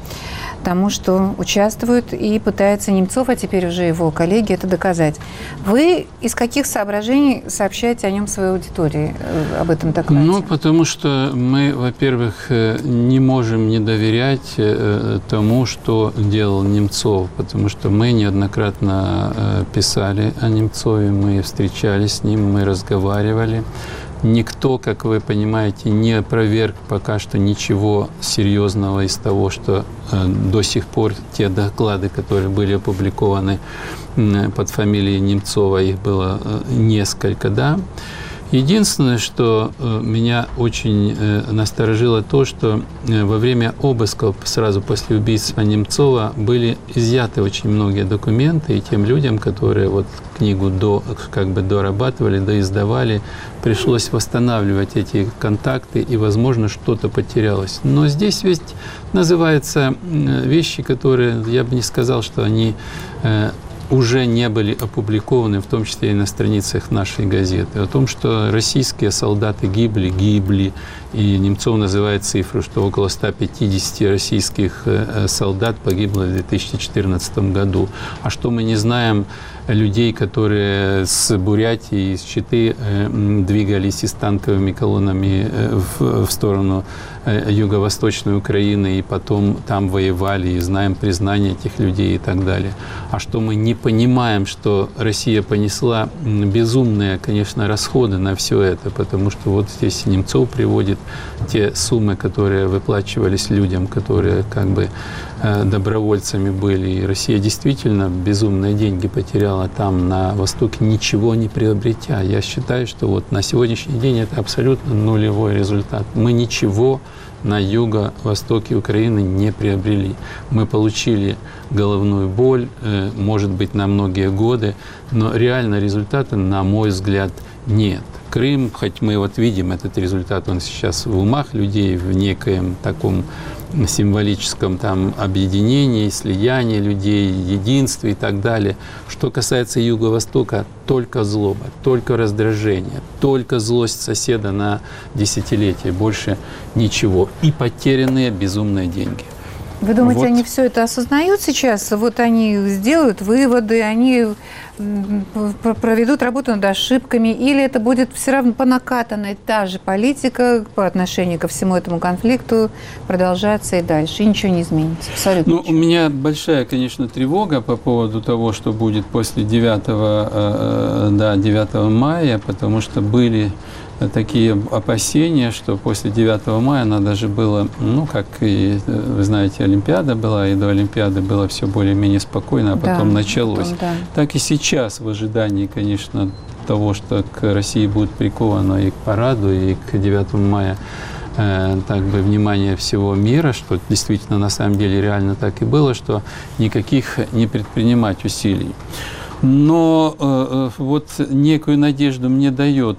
тому, что участвует и пытается Немцов, а теперь уже его коллеги, это доказать. Вы из каких соображений сообщаете о нем своей аудитории, об этом докладе? Ну, потому что мы, во-первых, не можем не доверять тому, что делал Немцов, потому что мы неоднократно писали о Немцове, мы встречались с ним, мы разговаривали. Никто, как вы понимаете, не опроверг пока что ничего серьезного из того, что э, до сих пор те доклады, которые были опубликованы э, под фамилией Немцова, их было э, несколько, да. Единственное, что э, меня очень э, насторожило то, что э, во время обысков сразу после убийства Немцова были изъяты очень многие документы, и тем людям, которые вот книгу до, как бы дорабатывали, доиздавали, пришлось восстанавливать эти контакты, и, возможно, что-то потерялось. Но здесь ведь называются вещи, которые, я бы не сказал, что они э, уже не были опубликованы, в том числе и на страницах нашей газеты, о том, что российские солдаты гибли, гибли, и Немцов называет цифру, что около ста пятидесяти российских солдат погибло в две тысячи четырнадцатом году. А что мы не знаем людей, которые с Бурятии, из Читы двигались с танковыми колоннами в, в сторону юго-восточной Украины и потом там воевали, и знаем признание этих людей и так далее. А что мы не понимаем, что Россия понесла безумные, конечно, расходы на все это, потому что вот здесь Немцов приводит те суммы, которые выплачивались людям, которые как бы добровольцами были. И Россия действительно безумные деньги потеряла там, на Востоке, ничего не приобретя. Я считаю, что вот на сегодняшний день это абсолютно нулевой результат. Мы ничего на юго-востоке Украины не приобрели. Мы получили головную боль, может быть, на многие годы, но реально результата, на мой взгляд, нет. Крым, хоть мы вот видим этот результат, он сейчас в умах людей, в некоем таком символическом там объединении, слиянии людей, единстве и так далее. Что касается Юго-Востока, только злоба, только раздражение, только злость соседа на десятилетия, больше ничего. И потерянные безумные деньги. Вы думаете, вот. Они все это осознают сейчас? Вот они сделают выводы, они проведут работу над ошибками, или это будет все равно по накатанной та же политика по отношению ко всему этому конфликту продолжаться и дальше, и ничего не изменится? Абсолютно. Ну, ничего. У меня большая, конечно, тревога по поводу того, что будет после девятого, да, девятого мая, потому что были такие опасения, что после девятого мая надо же было, ну, как и, вы знаете, Олимпиада была, и до Олимпиады было все более-менее спокойно, а потом да, началось. Потом, да. Так и сейчас, в ожидании, конечно, того, что к России будет приковано и к параду, и к девятому мая э, так бы внимание всего мира, что действительно на самом деле реально так и было, что никаких не предпринимать усилий. Но э, вот некую надежду мне дает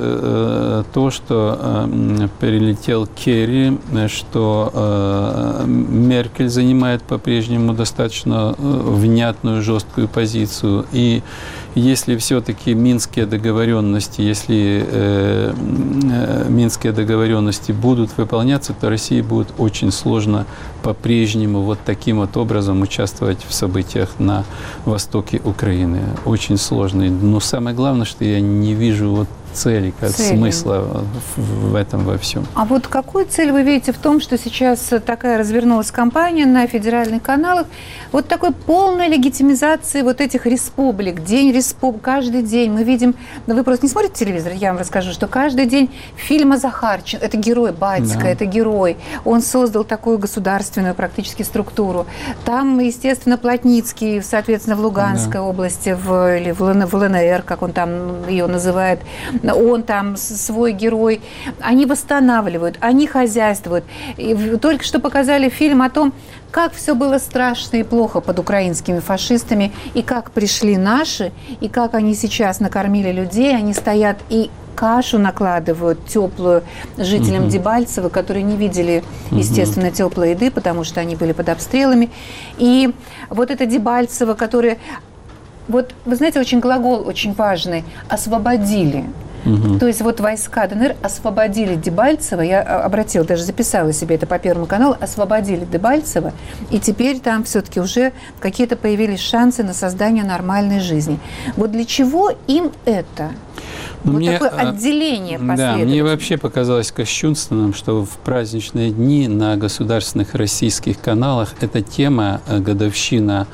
э, то, что э, прилетел Керри, что э, Меркель занимает по-прежнему достаточно внятную, жесткую позицию. И если все-таки минские договоренности, если э, э, минские договоренности будут выполняться, то России будет очень сложно по-прежнему вот таким вот образом участвовать в событиях на востоке Украины. Очень сложно. Но самое главное, что я не вижу вот цели, как цели. Смысла в этом во всем. А вот какую цель вы видите в том, что сейчас такая развернулась кампания на федеральных каналах, вот такой полной легитимизации вот этих республик, день республик, каждый день мы видим, ну вы просто не смотрите телевизор, я вам расскажу, что каждый день фильм о Захарченко, это герой, батька, да. это герой, он создал такую государственную практически структуру. Там, естественно, Плотницкий, соответственно, в Луганской да. области, в, или в ЛНР, как он там ее называет, он там свой герой, они восстанавливают, они хозяйствуют. И только что показали фильм о том, как все было страшно и плохо под украинскими фашистами, и как пришли наши, и как они сейчас накормили людей, они стоят и кашу накладывают теплую жителям uh-huh. Дебальцева, которые не видели, естественно, uh-huh. теплой еды, потому что они были под обстрелами. И вот это Дебальцево, которые... Вот, вы знаете, очень глагол очень важный – освободили. Угу. То есть вот войска ДНР освободили Дебальцево, я обратила, даже записала себе это по Первому каналу, освободили Дебальцево, и теперь там все-таки уже какие-то появились шансы на создание нормальной жизни. Вот для чего им это? Но вот мне, такое отделение да, мне вообще показалось кощунственным, что в праздничные дни на государственных российских каналах эта тема, годовщина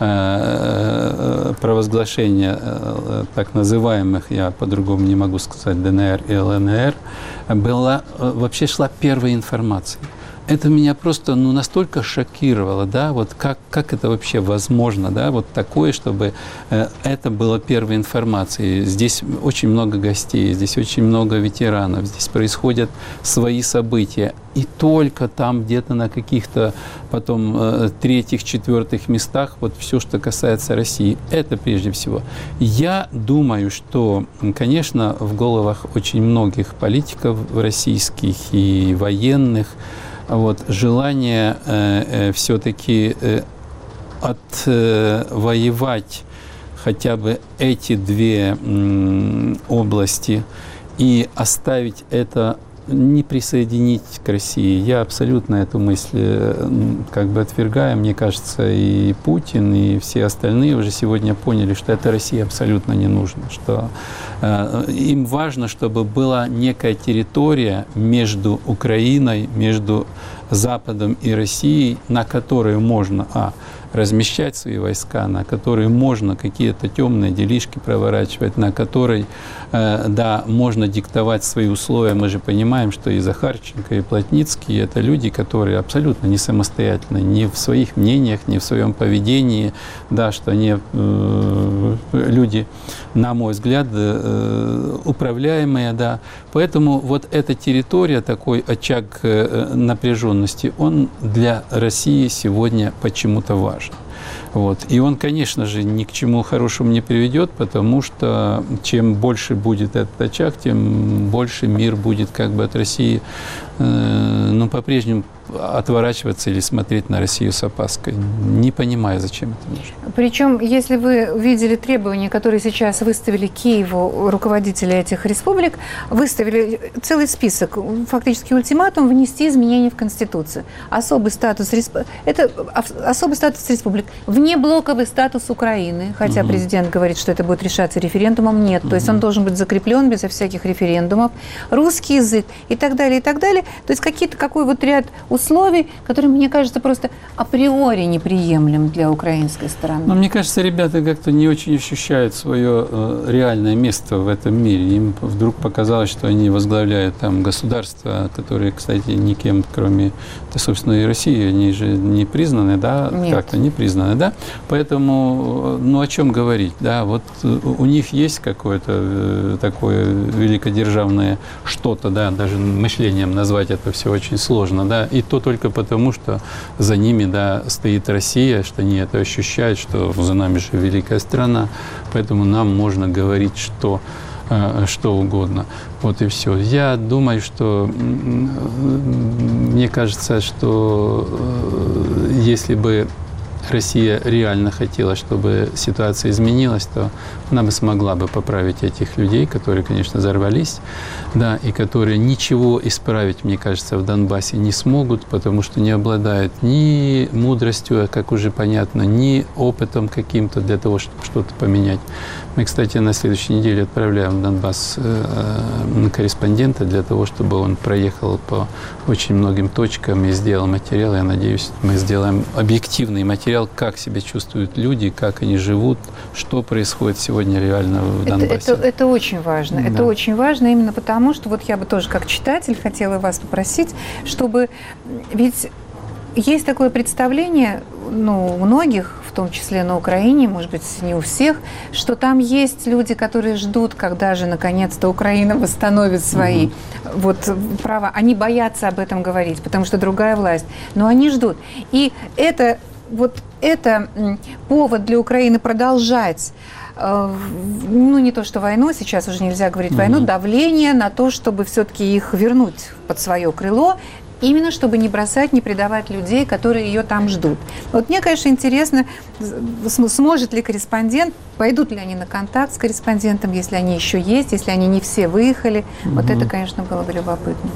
провозглашения так называемых, я по-другому не могу сказать, ДНР и ЛНР, была, вообще шла первая информация. Это меня просто ну, настолько шокировало, да, вот как, как это вообще возможно, да, вот такое, чтобы э, это было первой информацией. Здесь очень много гостей, здесь очень много ветеранов, здесь происходят свои события. И только там где-то на каких-то потом э, третьих, четвертых местах вот все, что касается России, это прежде всего. Я думаю, что, конечно, в головах очень многих политиков российских и военных вот, желание э, э, все-таки э, отвоевать э, хотя бы эти две э, области и оставить это, не присоединить к России. Я абсолютно эту мысль э, как бы отвергаю. Мне кажется, и Путин, и все остальные уже сегодня поняли, что это России абсолютно не нужно, что э, им важно, чтобы была некая территория между Украиной, между Западом и Россией, на которой можно а, размещать свои войска, на которой можно какие-то темные делишки проворачивать, на которой, э, да, можно диктовать свои условия. Мы же понимаем, что и Захарченко, и Плотницкий – это люди, которые абсолютно не самостоятельны ни в своих мнениях, ни в своем поведении, да, что они э, люди, на мой взгляд, э, управляемые, да. Поэтому вот эта территория, такой очаг э, напряженности, он для России сегодня почему-то важен. Вот. И он, конечно же, ни к чему хорошему не приведет, потому что чем больше будет этот очаг, тем больше мир будет как бы от России, э, ну, по-прежнему отворачиваться или смотреть на Россию с опаской, не понимая, зачем это нужно. Причем, если вы видели требования, которые сейчас выставили Киеву руководители этих республик, выставили целый список, фактически ультиматум внести изменения в Конституцию. Особый статус, это особый статус республик, внеблоковый статус Украины, хотя угу. президент говорит, что это будет решаться референдумом, нет. Угу. То есть он должен быть закреплен безо всяких референдумов, русский язык и так далее, и так далее. То есть какие-то, какой вот ряд условий, которые, мне кажется, просто априори неприемлем для украинской стороны. Но мне кажется, ребята как-то не очень ощущают свое э, реальное место в этом мире. Им вдруг показалось, что они возглавляют там государства, которые, кстати, никем, кроме, да, собственно, и России, они же не признаны, да, Нет. как-то не признаны, да. Поэтому, ну, о чем говорить, да, вот у них есть какое-то э, такое великодержавное что-то, да, даже мышлением назвать это все очень сложно, да, и то только потому, что за ними, да, стоит Россия, что они это ощущают, что за нами же великая страна, поэтому нам можно говорить, что, что угодно. Вот и все. Я думаю, что, мне кажется, что если бы Россия реально хотела, чтобы ситуация изменилась, то она бы смогла бы поправить этих людей, которые, конечно, взорвались, да, и которые ничего исправить, мне кажется, в Донбассе не смогут, потому что не обладают ни мудростью, как уже понятно, ни опытом каким-то для того, чтобы что-то поменять. Мы, кстати, на следующей неделе отправляем в Донбасс э, корреспондента для того, чтобы он проехал по очень многим точкам и сделал материал. Я надеюсь, мы сделаем объективный материал, как себя чувствуют люди, как они живут, что происходит сегодня реально в Донбассе. Это, это, это очень важно. Да. Это очень важно именно потому, что вот я бы тоже как читатель хотела вас попросить, чтобы... Ведь есть такое представление, ну, у многих, в том числе на Украине, может быть, не у всех, что там есть люди, которые ждут, когда же наконец-то Украина восстановит свои угу. вот, права. Они боятся об этом говорить, потому что другая власть. Но они ждут. И это, вот, это повод для Украины продолжать, ну, не то что войну, сейчас уже нельзя говорить войну, давление на то, чтобы все-таки их вернуть под свое крыло, Именно чтобы не бросать, не предавать людей, которые ее там ждут. Вот мне, конечно, интересно, сможет ли корреспондент, пойдут ли они на контакт с корреспондентом, если они еще есть, если они не все выехали. Mm-hmm. Вот это, конечно, было бы любопытно.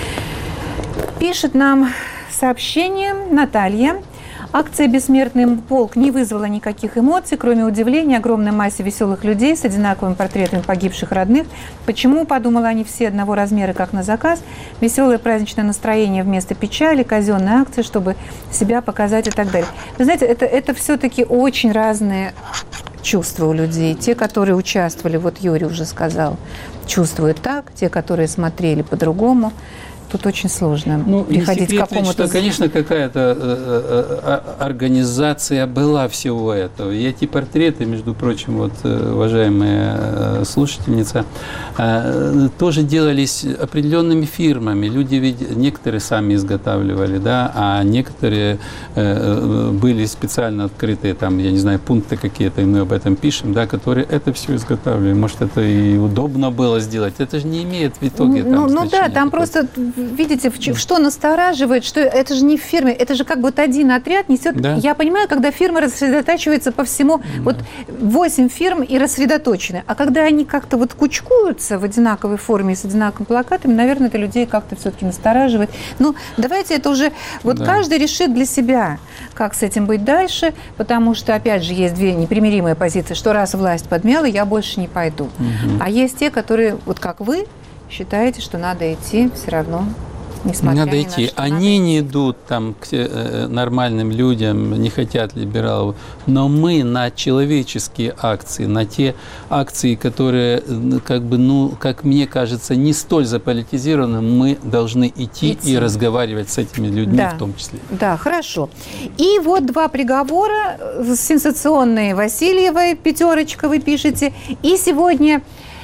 Пишет нам сообщение Наталья. Акция «Бессмертный полк» не вызвала никаких эмоций, кроме удивления огромной массе веселых людей с одинаковыми портретами погибших родных. Почему, подумала, они все одного размера, как на заказ? Веселое праздничное настроение вместо печали, казенная акция, чтобы себя показать и так далее. Вы знаете, это, это все-таки очень разные чувства у людей. Те, которые участвовали, вот Юрий уже сказал, чувствуют так, те, которые смотрели по-другому. Тут очень сложно ну, приходить к какому-то... Что, конечно, какая-то э, э, организация была всего этого. И эти портреты, между прочим, вот, уважаемая э, слушательница, э, тоже делались определенными фирмами. Люди ведь некоторые сами изготавливали, да, а некоторые э, были специально открытые, там, я не знаю, пункты какие-то, и мы об этом пишем, да, которые это все изготавливали. Может, это и удобно было сделать. Это же не имеет в итоге там, ну, ну да, там какой-то. Просто... Видите, что настораживает, что это же не в фирме, это же как вот один отряд несет. Да. Я понимаю, когда фирма рассредотачивается по всему, да. Вот восемь фирм и рассредоточены. А когда они как-то вот кучкуются в одинаковой форме и с одинаковыми плакатами, наверное, это людей как-то все-таки настораживает. Ну, давайте это уже, вот да. Каждый решит для себя, как с этим быть дальше, потому что, опять же, есть две непримиримые позиции, что раз власть подмяла, я больше не пойду. Угу. А есть те, которые, вот как вы, считаете, что надо идти все равно, несмотря надо ни идти. на что. Они надо не идут там к э, нормальным людям, не хотят либералов, но мы на человеческие акции, на те акции, которые, как бы, ну, как мне кажется, не столь заполитизированы, мы должны идти, идти. и разговаривать с этими людьми да. в том числе. Да, хорошо. И вот два приговора сенсационные Васильевой, пятерочка вы пишете, и сегодня...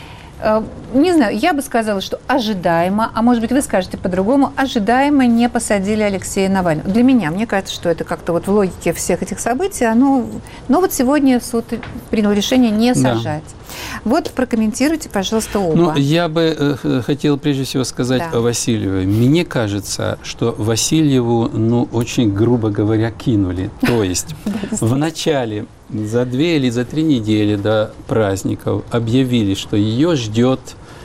Не знаю, я бы сказала, что ожидаемо, а может быть, вы скажете по-другому, ожидаемо не посадили Алексея Навального. Для меня, мне кажется, что это как-то вот в логике всех этих событий, оно... Но вот сегодня суд принял решение не сажать. Да. Вот прокомментируйте, пожалуйста, оба. Ну, я бы э, хотел прежде всего сказать да. о Васильевой. Мне кажется, что Васильеву, ну, очень грубо говоря, кинули. То есть в начале... За две или за три недели до праздников объявили, что ее ждет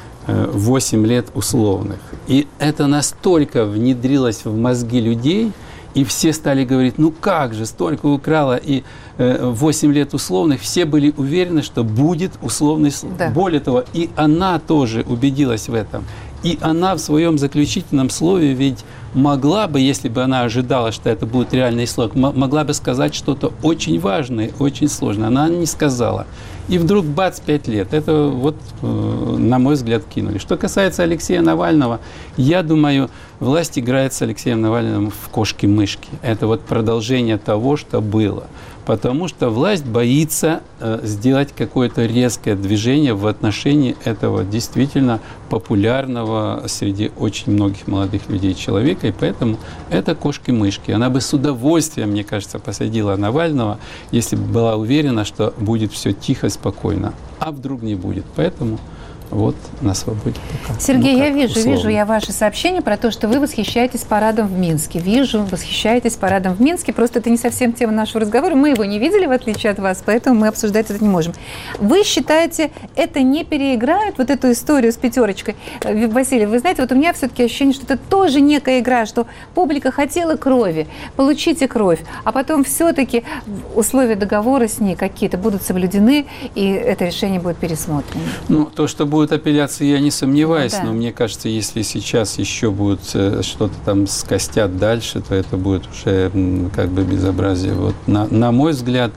восемь лет условных. И это настолько внедрилось в мозги людей, и все стали говорить, ну как же, столько украла, и восемь лет условных, все были уверены, что будет условный срок. Да. Более того, и она тоже убедилась в этом. И она в своем заключительном слове ведь могла бы, если бы она ожидала, что это будет реальный срок, могла бы сказать что-то очень важное, очень сложное. Она не сказала. И вдруг бац, пять лет. Это вот, на мой взгляд, кинули. Что касается Алексея Навального, я думаю, власть играет с Алексеем Навальным в кошки-мышки. Это вот продолжение того, что было. Потому что власть боится э, сделать какое-то резкое движение в отношении этого действительно популярного среди очень многих молодых людей человека, и поэтому это кошки-мышки. Она бы с удовольствием, мне кажется, посадила Навального, если бы была уверена, что будет все тихо, спокойно. А вдруг не будет. Поэтому... Вот на свободе пока. Сергей, ну, я вижу, условно. вижу я ваши сообщения про то, что вы восхищаетесь парадом в Минске. Вижу, восхищаетесь парадом в Минске. Просто это не совсем тема нашего разговора. Мы его не видели, в отличие от вас, поэтому мы обсуждать это не можем. Вы считаете, это не переиграют, вот эту историю с пятерочкой? Василий, вы знаете, вот у меня все-таки ощущение, что это тоже некая игра, что публика хотела крови, получите кровь, а потом все-таки условия договора с ней какие-то будут соблюдены, и это решение будет пересмотрено. Ну, то, что будет Будет апелляция, я не сомневаюсь, да. но мне кажется, если сейчас еще будут что-то там скостят дальше, то это будет уже как бы безобразие. Вот на, на мой взгляд,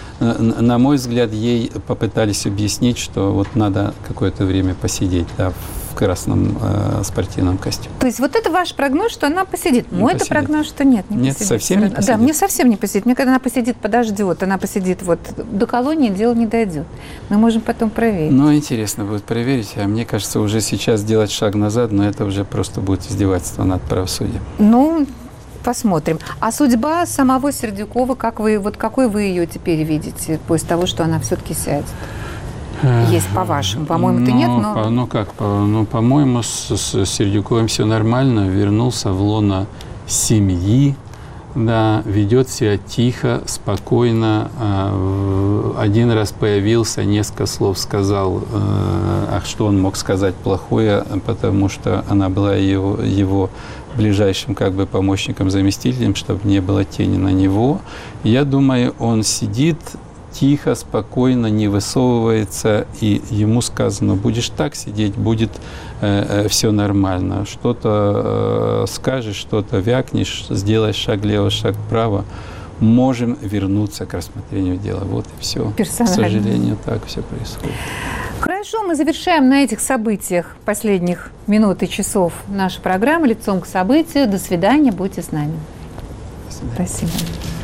на мой взгляд, ей попытались объяснить, что вот надо какое-то время посидеть, да, в красном э, спортивном костюме. То есть вот это ваш прогноз, что она посидит. Мой это прогноз, что нет, не нет, посидит. совсем не посидит. Да, мне совсем не посидит. Мне когда она посидит, подождет, она посидит вот до колонии, дело не дойдет. Мы можем потом проверить. Ну, интересно будет проверить. А мне кажется, уже сейчас делать шаг назад, но это уже просто будет издевательство над правосудием. Ну, посмотрим. А судьба самого Сердюкова, как вы, вот какой вы ее теперь видите после того, что она все-таки сядет? есть, по-вашему? По-моему-то ну, нет, но... По, ну, как, по, ну, по-моему, с, с Сердюковым все нормально. Вернулся в лоно семьи, да, ведет себя тихо, спокойно. Один раз появился, несколько слов сказал, а что он мог сказать плохое, потому что она была его, его ближайшим как бы помощником, заместителем, чтобы не было тени на него. Я думаю, он сидит тихо, спокойно, не высовывается, и ему сказано, будешь так сидеть, будет э, э, все нормально. Что-то э, скажешь, что-то вякнешь, сделаешь шаг влево, шаг вправо, можем вернуться к рассмотрению дела. Вот и все. К сожалению, так все происходит. Хорошо, мы завершаем на этих событиях последних минут и часов нашей программы «Лицом к событию». До свидания, будьте с нами. До свидания. Спасибо.